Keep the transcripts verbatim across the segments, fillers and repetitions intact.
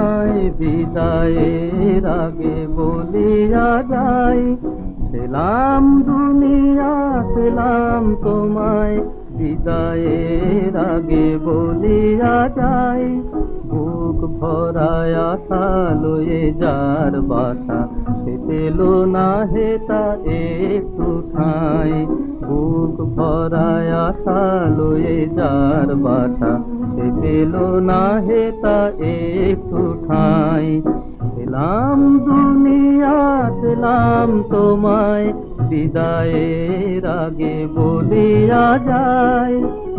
তোমায় বিদায়ের আগে বলিয়া যাই, সেলাম দুনিয়া সেলাম তোমায় বিদায়ের আগে বলিয়া যাই। বুক ভরায় আশা লয়ে যার বাসা, সে পেল না হেতা একটু ঠাঁই। বুক ভরায় আশা লয়ে যার বাসা, সে পেল না হেতা একটু ঠাঁই। সেলাম দুনিয়া সেলাম তোমায় বিদায়ের আগে বলিয়া যাই।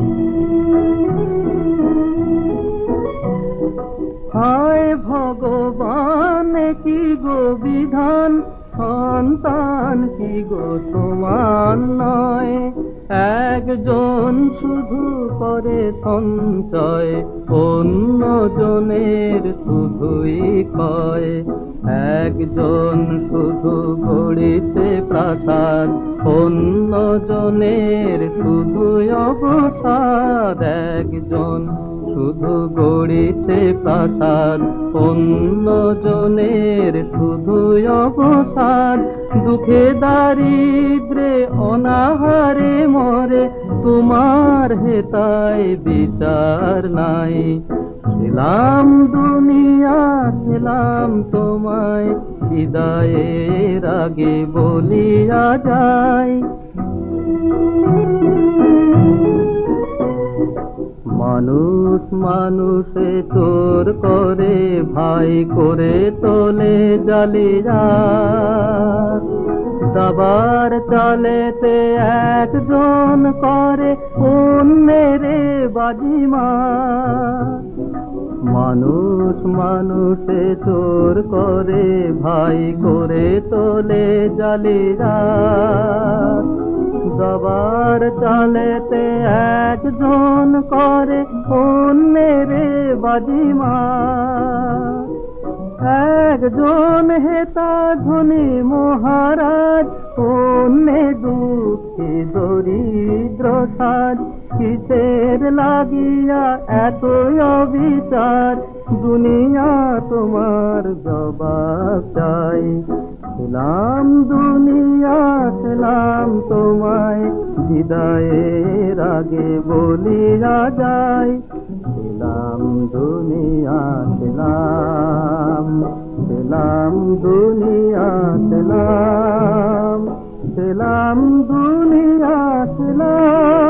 হায় ভগবান কি গো বিধান, সন্তান কি গো সমান নয়। একজন শুধু করে সঞ্চয়, অন্য জনের শুধুই ক্ষয়। একজন শুধু গড়িতে প্রাসাদ, অন্য জনের শুধুই অবসাদ। একজন শুধু গড়িতে প্রাসাদ, অন্য জনের শুধুই অবসাদ। দুঃখে দারিদ্রে অনাহারে মরে, তোমার হেতায় বিচার নাই। সেলাম দুনিয়া সেলাম তোমায় বিদায়ের আগে বলিয়া যাই। মানুষ মানুষে চোর করে, ভাই করে তোলে জালিয়া। দাবার চালেতে একজন করে অন্যের বাজিমাত। মানুষ মানুষে চোর করে, ভাই করে তোলে জালিয়া। দাবার চালেতে একজন করে অন্যের বাজিমাত। একজন হেতা ধনী মহারাজ, অন্যে দুঃখী দরিদ্র সাজ। কিসের লাগিয়া এত অবিচার, দুনিয়া তোমার জবাব চাই। সেলাম দুনিয়া সেলাম তোমায় বিদায়ের আগে বলিয়া যাই। সেলাম দুনিয়া সেলাম সেলাম দুনিয়া সেলাম সেলাম দুনিয়া সেলাম।